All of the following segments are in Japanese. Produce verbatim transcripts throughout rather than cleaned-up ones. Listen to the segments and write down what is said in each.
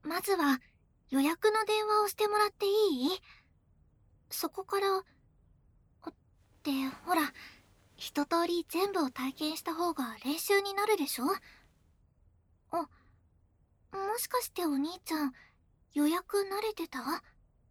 まずは予約の電話をしてもらっていい？そこから、ってほら、一通り全部を体験した方が練習になるでしょ？あ、もしかしてお兄ちゃん、予約慣れてた？あ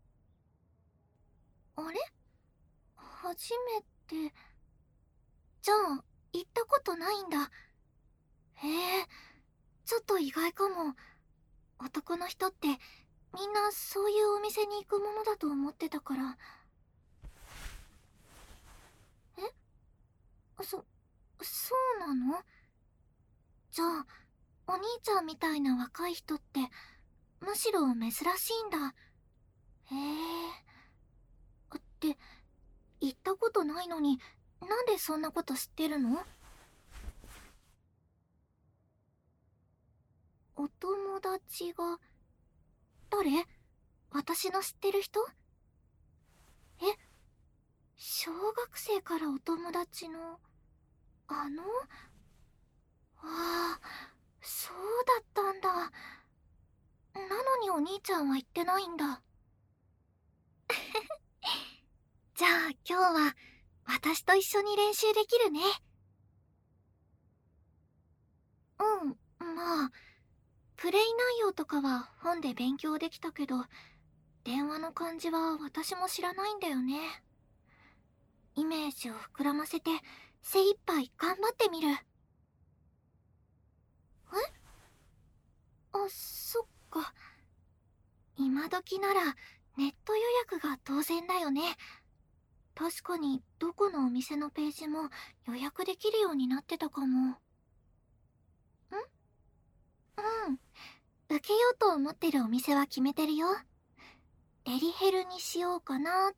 れ？初めて。じゃあ、行ったことないんだ。へえ、ちょっと意外かも。男の人ってみんなそういうお店に行くものだと思ってたから。え？そ、そうなの？じゃあ、お兄ちゃんみたいな若い人ってむしろ珍しいんだ。へえ。って、行ったことないのになんでそんなこと知ってるの？お友達が、誰？私の知ってる人？え、小学生からお友達の、あの？ああ、そうだったんだ。なのにお兄ちゃんは言ってないんだ。じゃあ今日は私と一緒に練習できるね。うん、まあ、プレイ内容とかは本で勉強できたけど、電話の感じは私も知らないんだよね。イメージを膨らませて精一杯頑張ってみる。え？あ、そっか。今時ならネット予約が当然だよね。確かにどこのお店のページも予約できるようになってたかも。ん？うん。受けようと思ってるお店は決めてるよ。デリヘルにしようかなって。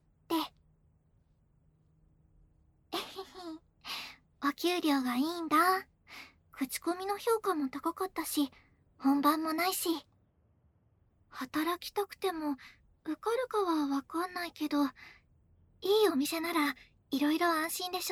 えへへ。お給料がいいんだ。口コミの評価も高かったし、本番もないし。働きたくても受かるかはわかんないけど、いいお店ならいろいろ安心でしょ？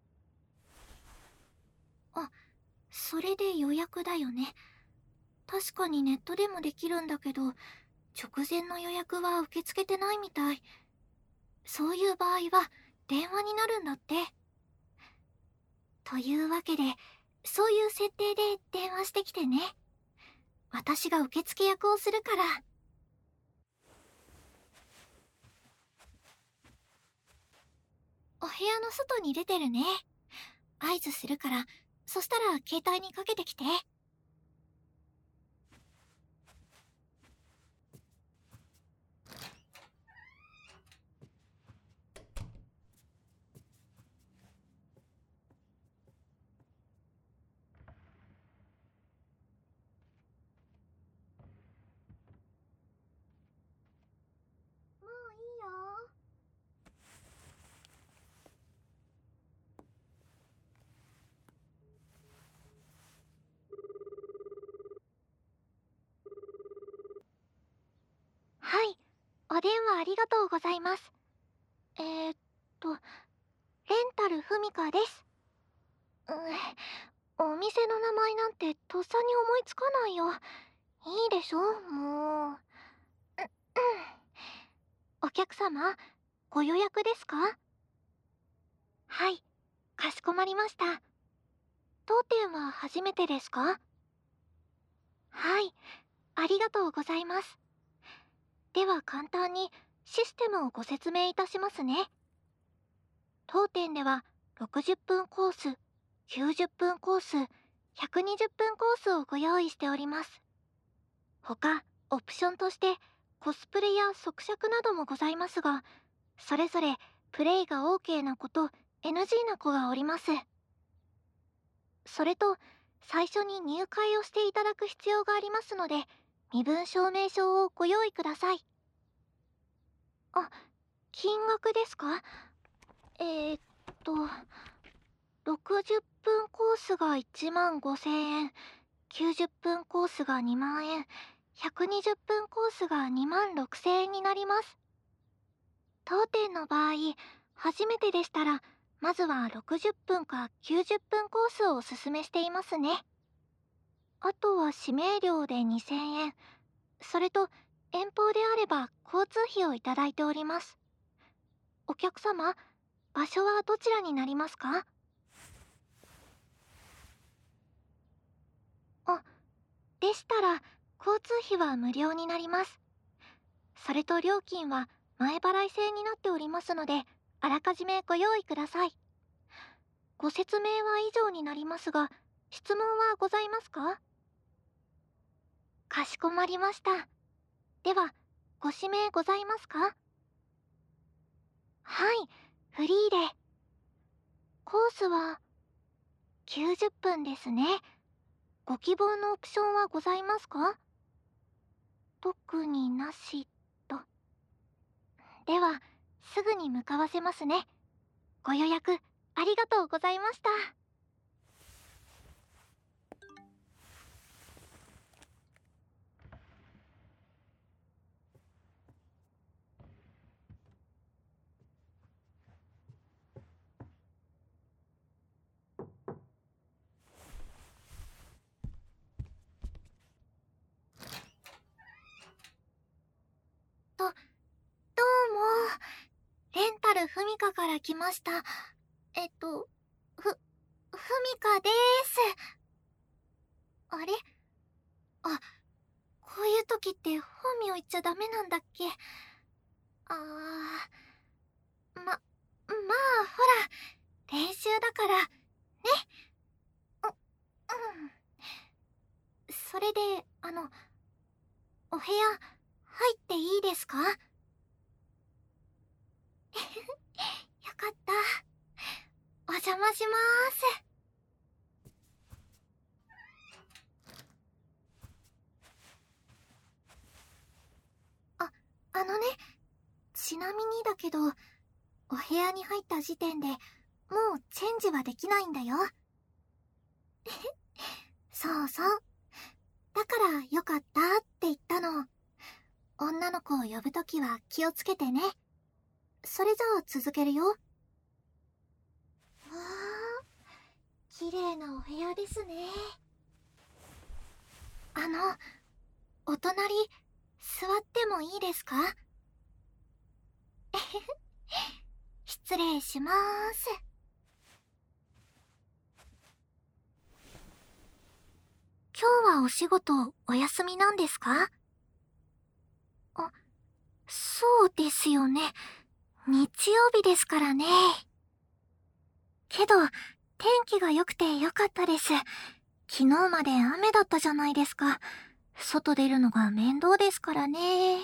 あ、それで予約だよね。確かにネットでもできるんだけど、直前の予約は受け付けてないみたい。そういう場合は電話になるんだって。というわけで、そういう設定で電話してきてね。私が受付役をするから。お部屋の外に出てるね。合図するから、そしたら携帯にかけてきて。もういいよ。はい、お電話ありがとうございます。えー、っと、レンタルふみかです。うん、お店の名前なんてとっさに思いつかないよ。いいでしょ、もう。うん、うん。お客様、ご予約ですか？はい、かしこまりました。当店は初めてですか？はい、ありがとうございます。では簡単にシステムをご説明いたしますね。当店ではろくじゅっぷんコース、きゅうじゅっぷんコース、ひゃくにじゅっぷんコースをご用意しております。他、オプションとしてコスプレや速尺などもございますが、それぞれプレイが オーケー な子と エヌジー な子がおります。それと、最初に入会をしていただく必要がありますので、身分証明書をご用意ください。あ、金額ですか？えー、っと、ろくじゅっぷんコースがいちまんごせんえん、きゅうじゅっぷんコースがにまんえん、ひゃくにじゅっぷんコースがにまんろくせんえんになります。当店の場合、初めてでしたら、まずはろくじゅっぷんかきゅうじゅっぷんコースをおすすめしていますね。あとは指名料でにせんえん、 それと遠方であれば交通費をいただいております。お客様、場所はどちらになりますか？あ、でしたら交通費は無料になります。それと料金は前払い制になっておりますので、あらかじめご用意ください。ご説明は以上になりますが、質問はございますか？かしこまりました。では、ご指名ございますか？はい、フリーで。コースはきゅうじゅっぷんですね。ご希望のオプションはございますか？特になしと。では、すぐに向かわせますね。ご予約ありがとうございました。と、どうも。レンタルふみかから来ました。えっと、ふ、ふみかでーす。あれ、あ、こういう時って本名言っちゃダメなんだっけ？あー、ま、まあ、ほら、練習だから、ね。う、うん。それで、あの、お部屋、入っていいですか？よかった。お邪魔しまーす。あ、あのね、ちなみにだけど、お部屋に入った時点でもうチェンジはできないんだよ。そうそう。だからよかったって言ったの。女の子を呼ぶときは気をつけてね。それじゃあ続けるよ。わあ、綺麗なお部屋ですね。あの、お隣、座ってもいいですか？失礼しまーす。今日はお仕事お休みなんですか？あ、そうですよね。日曜日ですからね。けど、天気が良くて良かったです。昨日まで雨だったじゃないですか。外出るのが面倒ですからね。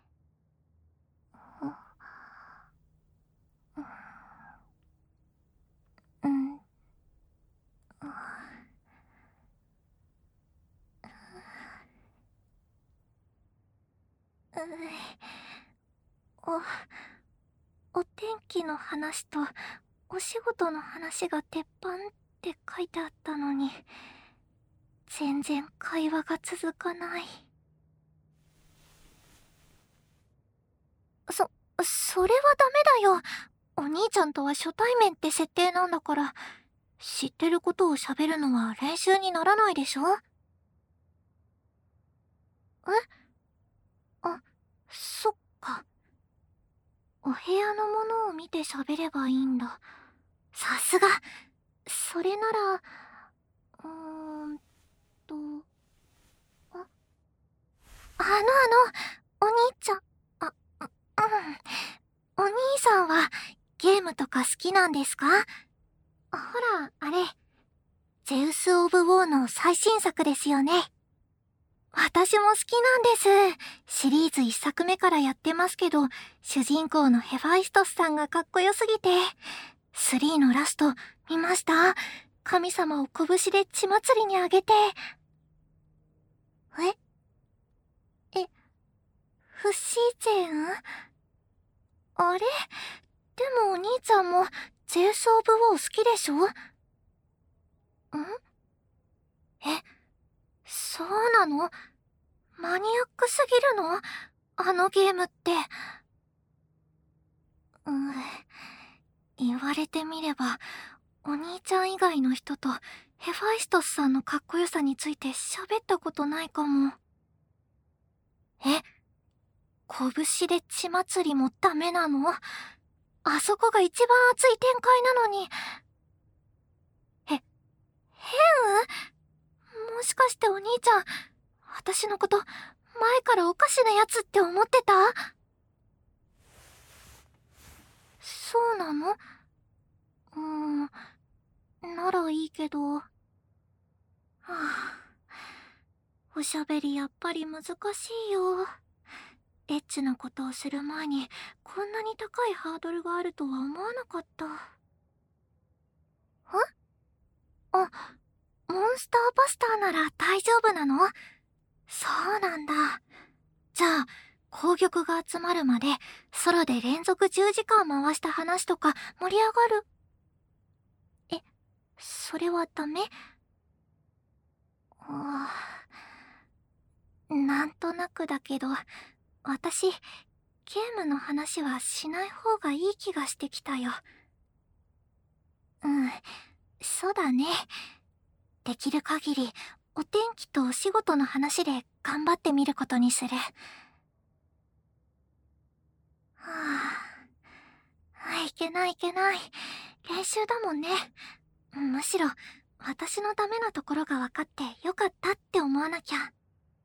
うん。お、お天気の話とお仕事の話が鉄板って書いてあったのに、全然会話が続かない。そ、それはダメだよ。お兄ちゃんとは初対面って設定なんだから、知ってることを喋るのは練習にならないでしょ？え？あ、そっか。お部屋のものを見て喋ればいいんだ。さすが。それなら、うーんと、あ、あのあの、お兄ちゃん、あ、う、うん。お兄さんはゲームとか好きなんですか？ほら、あれ、ゼウス・オブ・ウォーの最新作ですよね。私も好きなんです。シリーズいっさくめからやってますけど、主人公のヘファイストスさんがかっこよすぎて。スリーのラスト、見ました？神様を拳で血祭りにあげて。ええ、不自然？あれ？でもお兄ちゃんもゼウス・オブ・ウォー好きでしょ？ん？え、そうなの？マニアックすぎるの？あのゲームって。うん、言われてみれば、お兄ちゃん以外の人とヘファイストスさんのかっこよさについて喋ったことないかも。 え、拳で血祭りもダメなの？あそこが一番熱い展開なのに。へ、変？もしかしてお兄ちゃん、私のこと、前からおかしなやつって思ってた？そうなの？うーん、ならいいけど。はあ、おしゃべりやっぱり難しいよ。エッチなことをする前に、こんなに高いハードルがあるとは思わなかった。あ、あ、モンスターバスターなら大丈夫なの？そうなんだ。じゃあ、紅玉が集まるまで、空で連続じゅうじかん回した話とか盛り上がる？え、それはダメ？あー、なんとなくだけど、私、ゲームの話はしない方がいい気がしてきたよ。うん、そうだね。できる限り、お天気とお仕事の話で頑張ってみることにする。はあ、いけないいけない。練習だもんね。むしろ、私のダメなところが分かってよかったって思わなきゃ。は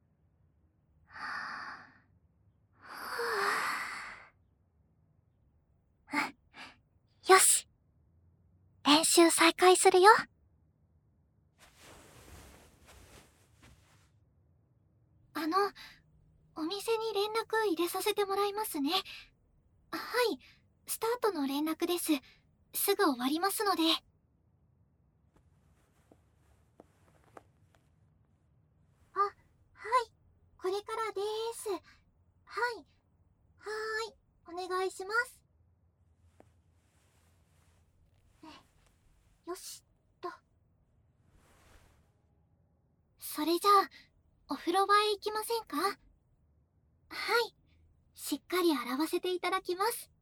あ、うん、よし。練習再開するよ。あの、お店に連絡入れさせてもらいますね。はい、スタートの連絡です。すぐ終わりますので。あ、はい、これからでーす。はい、はーい、お願いします。よしと。それじゃあ、お風呂場へ行きませんか？はい、しっかり洗わせていただきます。